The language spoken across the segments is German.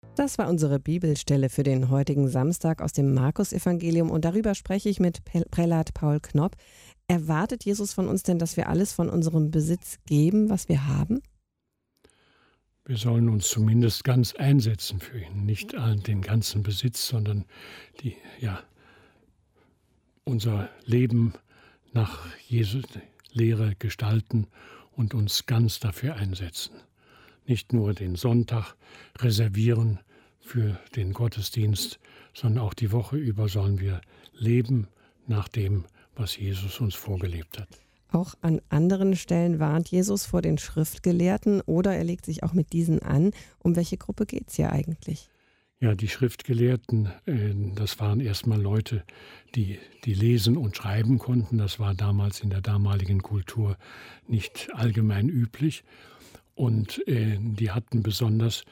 Das war unsere Bibelstelle für den heutigen Samstag aus dem Markus-Evangelium und darüber spreche ich mit Prälat Paul Knopp. Erwartet Jesus von uns denn, dass wir alles von unserem Besitz geben, was wir haben? Wir sollen uns zumindest ganz einsetzen für ihn. Nicht den ganzen Besitz, sondern unser Leben nach Jesu Lehre gestalten und uns ganz dafür einsetzen. Nicht nur den Sonntag reservieren für den Gottesdienst, sondern auch die Woche über sollen wir leben nach dem, was Jesus uns vorgelebt hat. Auch an anderen Stellen warnt Jesus vor den Schriftgelehrten oder er legt sich auch mit diesen an. Um welche Gruppe geht es hier eigentlich? Ja, die Schriftgelehrten, das waren erstmal Leute, die lesen und schreiben konnten. Das war damals in der damaligen Kultur nicht allgemein üblich. Und die hatten besonders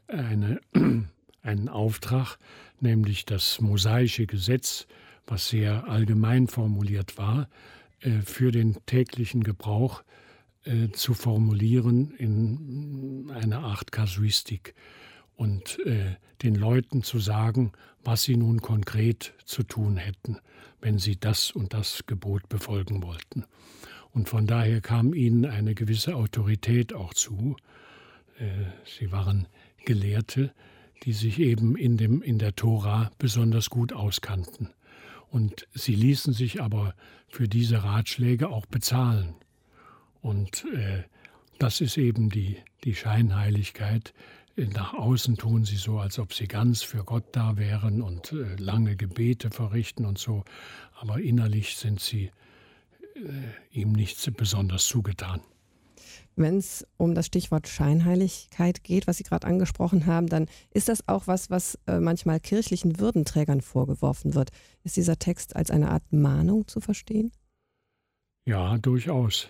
einen Auftrag, nämlich das mosaische Gesetz, was sehr allgemein formuliert war, für den täglichen Gebrauch zu formulieren in einer Art Kasuistik und den Leuten zu sagen, was sie nun konkret zu tun hätten, wenn sie das und das Gebot befolgen wollten. Und von daher kam ihnen eine gewisse Autorität auch zu. Sie waren Gelehrte, die sich eben in der Tora besonders gut auskannten. Und sie ließen sich aber für diese Ratschläge auch bezahlen. Und das ist eben die Scheinheiligkeit. Nach außen tun sie so, als ob sie ganz für Gott da wären und lange Gebete verrichten und so. Aber innerlich sind sie ihm nicht besonders zugetan. Wenn es um das Stichwort Scheinheiligkeit geht, was Sie gerade angesprochen haben, dann ist das auch was manchmal kirchlichen Würdenträgern vorgeworfen wird. Ist dieser Text als eine Art Mahnung zu verstehen? Ja, durchaus.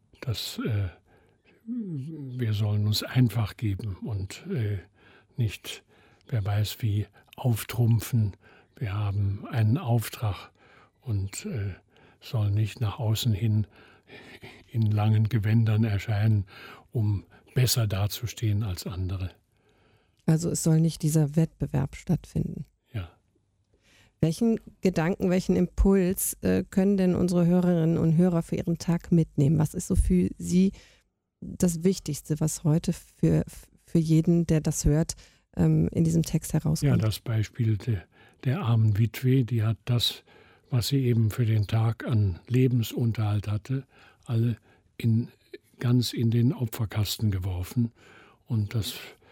Wir sollen uns einfach geben und nicht, wer weiß wie, auftrumpfen. Wir haben einen Auftrag und sollen nicht nach außen hin in langen Gewändern erscheinen, um besser dazustehen als andere. Also es soll nicht dieser Wettbewerb stattfinden. Ja. Welchen Gedanken, welchen Impuls können denn unsere Hörerinnen und Hörer für ihren Tag mitnehmen? Was ist so für Sie das Wichtigste, was heute für jeden, der das hört, in diesem Text herauskommt? Ja, das Beispiel der armen Witwe, die hat das, was sie eben für den Tag an Lebensunterhalt hatte, alle ganz in den Opferkasten geworfen. Und das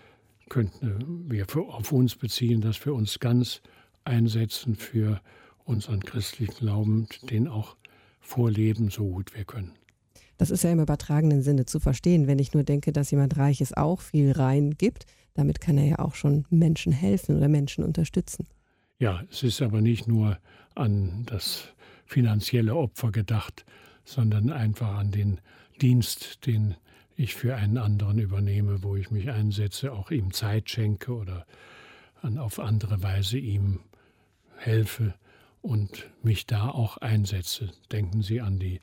könnten wir auf uns beziehen, dass wir uns ganz einsetzen für unseren christlichen Glauben, den auch vorleben, so gut wir können. Das ist ja im übertragenen Sinne zu verstehen, wenn ich nur denke, dass jemand Reiches auch viel rein gibt. Damit kann er ja auch schon Menschen helfen oder Menschen unterstützen. Ja, es ist aber nicht nur an das finanzielle Opfer gedacht, sondern einfach an den Dienst, den ich für einen anderen übernehme, wo ich mich einsetze, auch ihm Zeit schenke oder auf andere Weise ihm helfe und mich da auch einsetze. Denken Sie an die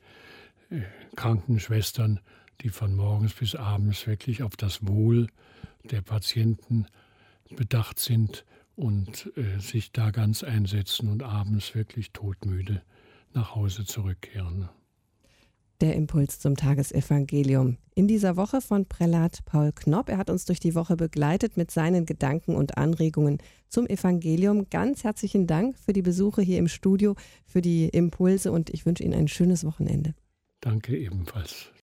Krankenschwestern, die von morgens bis abends wirklich auf das Wohl der Patienten bedacht sind und sich da ganz einsetzen und abends wirklich todmüde nach Hause zurückkehren. Der Impuls zum Tagesevangelium. In dieser Woche von Prälat Paul Knopp. Er hat uns durch die Woche begleitet mit seinen Gedanken und Anregungen zum Evangelium. Ganz herzlichen Dank für die Besuche hier im Studio, für die Impulse und ich wünsche Ihnen ein schönes Wochenende. Danke ebenfalls.